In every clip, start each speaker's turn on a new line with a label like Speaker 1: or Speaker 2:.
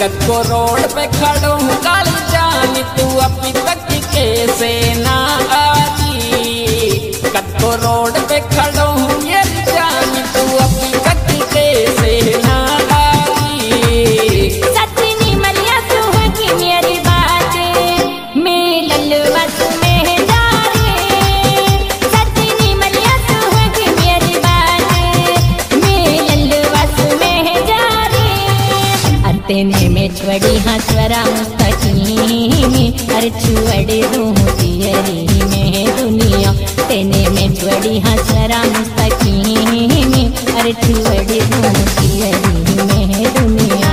Speaker 1: कद को रोड पे खड़ो हूँ काली जान तू अभी तक कैसे ना आई। कद को रोड पे खड़ो हूँ ये जान तू अभी तक कैसे ना आई।
Speaker 2: सतनी मलिया सुह की मेरी बातें मिलल बस में जा रे। सतनी मलिया सुह की मेरी बातें मिलल बस में जा रे। तेने में छुड़ी हंसवरा मुस्तकीमी अरे छुड़ी दूँ तियरी में दुनिया। तेने में छुड़ी हंसवरा मुस्तकीमी अरे छुड़ी दूँ तियरी में दुनिया।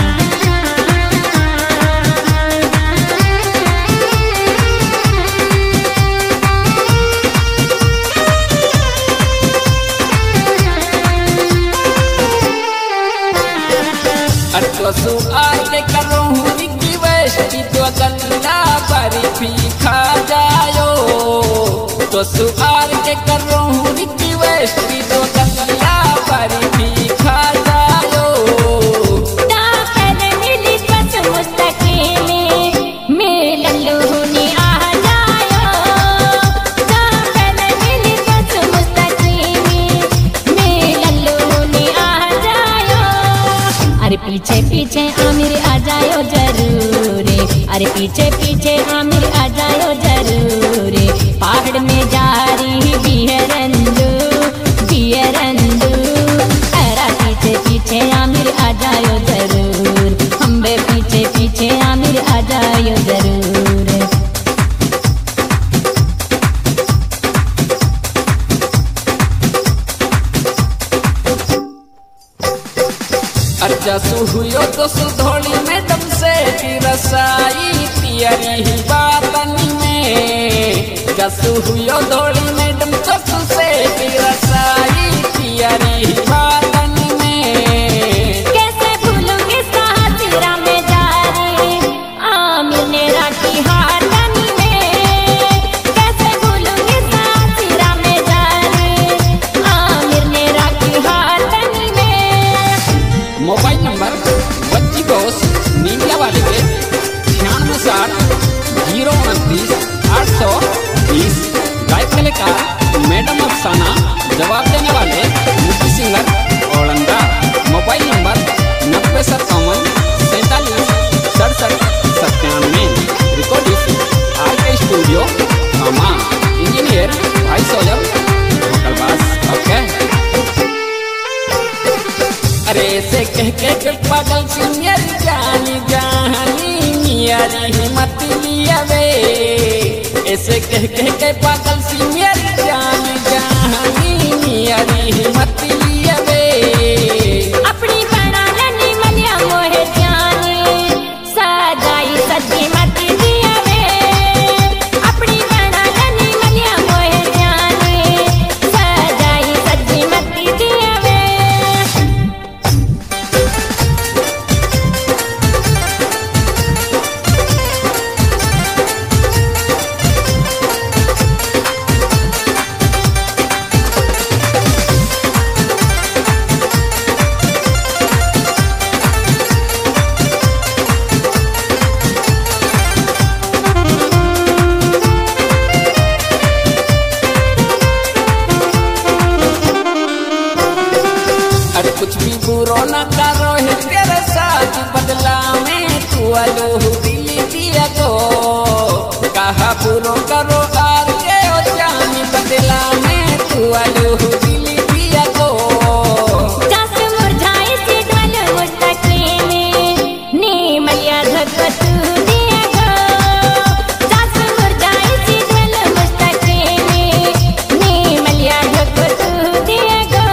Speaker 1: अरसू आके करो हूँ की वैश्वी तो गंगा पर भी खा जायो। तो सुआर के करो हूँ की वैश्वी तो गंगा पर भी खा जायो।
Speaker 2: मिली बस मुस्तकीमी मिलल हुनी आ जायो। मिली बस मुस्तकीमी मिलल हुनी आ जायो। अरे पीछे पीछे आमिर आ जायो जरूर। अरे पीछे पीछे आमिर आ जायो जरूर। पहाड़ में जा रही बिहरंदू बिहरंदू। अरे पीछे पीछे आमिर आ जायो जरूर। हम बे पीछे पीछे आमिर आ जायो जरूर।
Speaker 1: जसु हुयो तो सुधोड़ी में दम से की रसाई पियरी ही बातनी में। जसु हुयो धोड़ी में दम जसु से की रसाई पियरी ही बातनी में।
Speaker 2: कैसे भूलूंगी साहसिरा में जा रही आमिर ने राखी हाथनी में। कैसे भूलूंगी साहसिरा में जा रही आमिर ने राखी हाथनी में।
Speaker 1: मोबाइल नंबर 25 नीलिया वाले के 966029 गायक कलाकार मैडम अफसाना जवाब देने वाले मुख्य singer Aulanda. Mobile number 9057476797। Recording R K studio कामा। इंजीनियर भाई सोजल कलबास। ओके अरे से कह के पागल सिंगर जानी जानी मियारी हिम्मत लिया वे। ऐसे कह के पागल सिंगर जानी जानी मियारी हिम्मत लिया वे।
Speaker 2: अपनी बना लनी मलिया मोहे जानी सजाई सजी मत दिया वे। अपनी बना लनी मलिया मोहे जानी सजाई सजी मत दिया वे।
Speaker 1: कुछ भी बुरो न करो है तेरे साथ बदला में तू आलो दिल दिया को। कहा बुरो करो आर के ओ जानी बदला में तू आलो दिल दिया को।
Speaker 2: जस मुरझाई सी ढल मुस्तकीमी नी मलिया धकत दिया गो। जस मुरझाई सी ढल मुस्तकीमी नी मलिया धकत दिया गो।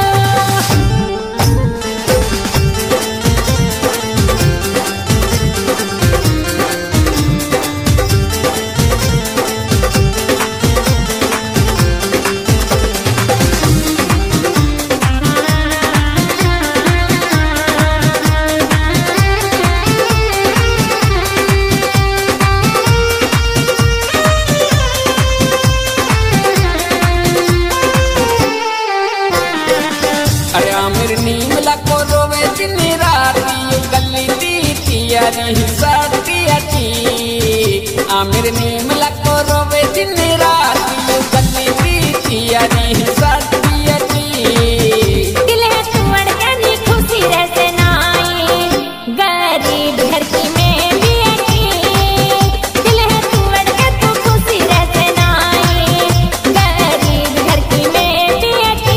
Speaker 1: मियारी साथियाती आमिर नीम लको रोवे दिन रात गली प्रीतियारी साथियाती
Speaker 2: दिल है तुअड़ के खुशी रहते नाई गरीब घर की में भी अकी दिल है तुअड़ के तू खुशी रहते नाई गरीब घर की में भी अकी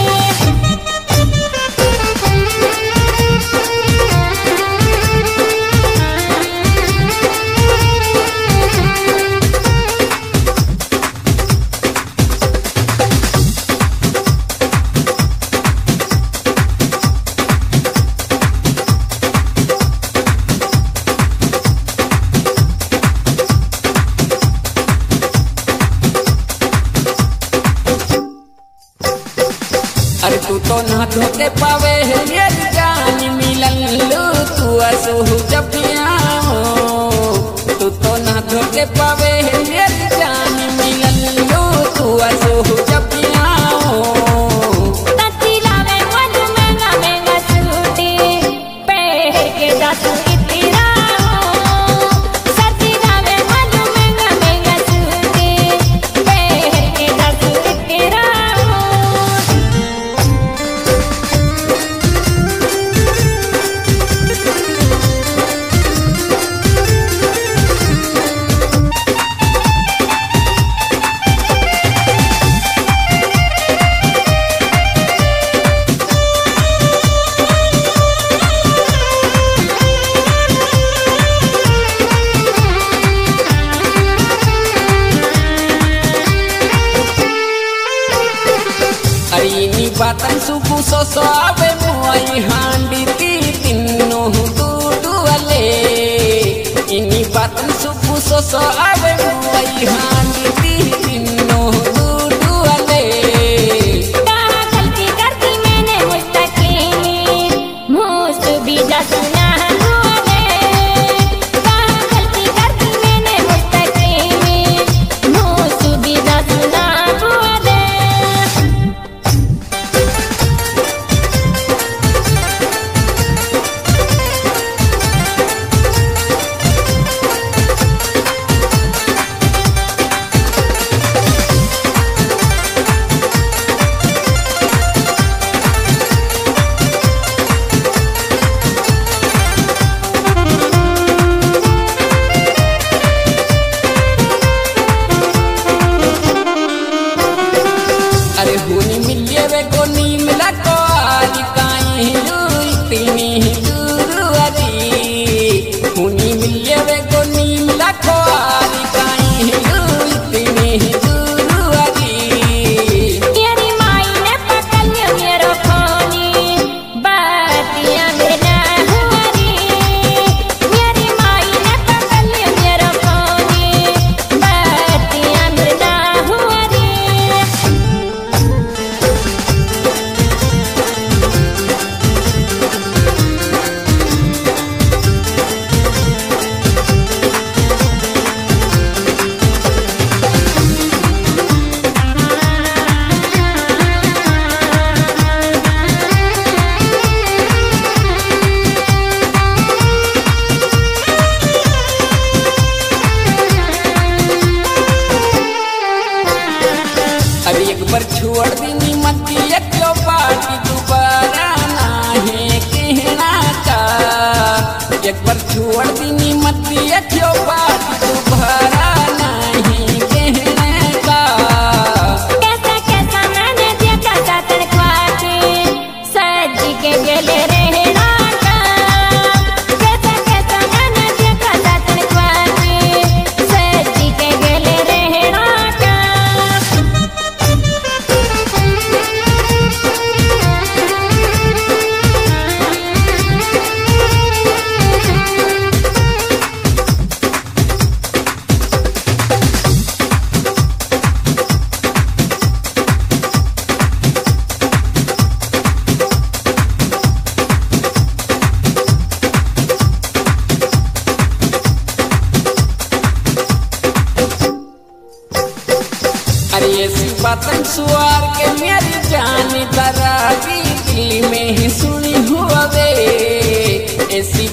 Speaker 1: अरे तू तो ना धोके पावे है ये जान मिलन लू तू असो जब हो तू तो ना धोके पावे है ये जान मिलन लू तू असो जब हो
Speaker 2: तती लावे मनु महंगा महंगा सूटी पहर के दासू इतरा हो सती लावे मनु महंगा महंगा सूटी पहर के दासू इतरा हो
Speaker 1: अईनी बातन सुबु सो आवे मुआई हांडी ती तिन्नो दूडू वाले इनी बातन सुबु सो आवे मुआई हांडी ती तिन्नो दूडू वाले
Speaker 2: कहाँ गलती करती मैंने मुस्तकीनी मुझसे भी सुना हुआ दे कहाँ गलती करती मैंने मुस्तकीनी मुझसे भी सुना हुआ दे
Speaker 1: अरे हुनी मिलिए वे गोनी मिला को आज काई लुई तीनी दुरुआरी हुनी मिलिए वे गोनी मिला को आज काई लुई तीनी दुरुआरी
Speaker 2: तेरी माई ने पकड़ लियो मेरो खोनी बातियां मेरा हुआरी मेरी माई ने पकड़ लियो मेरो खोनी बातियां मेरा हुआरी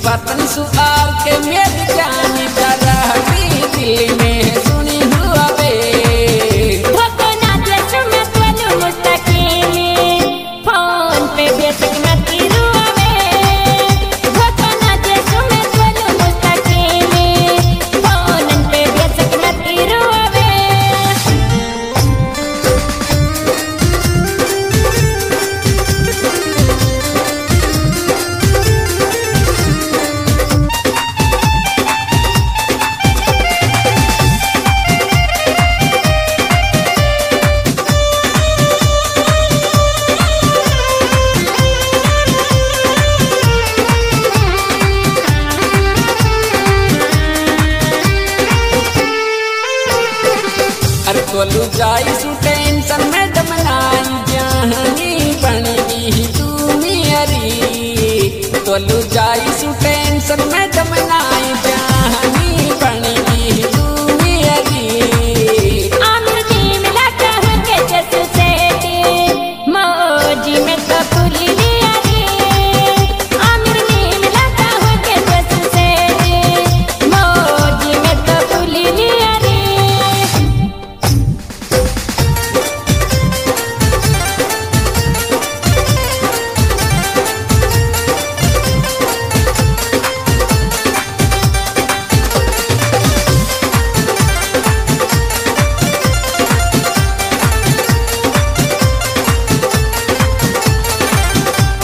Speaker 1: बतन सुआर के मेरी जान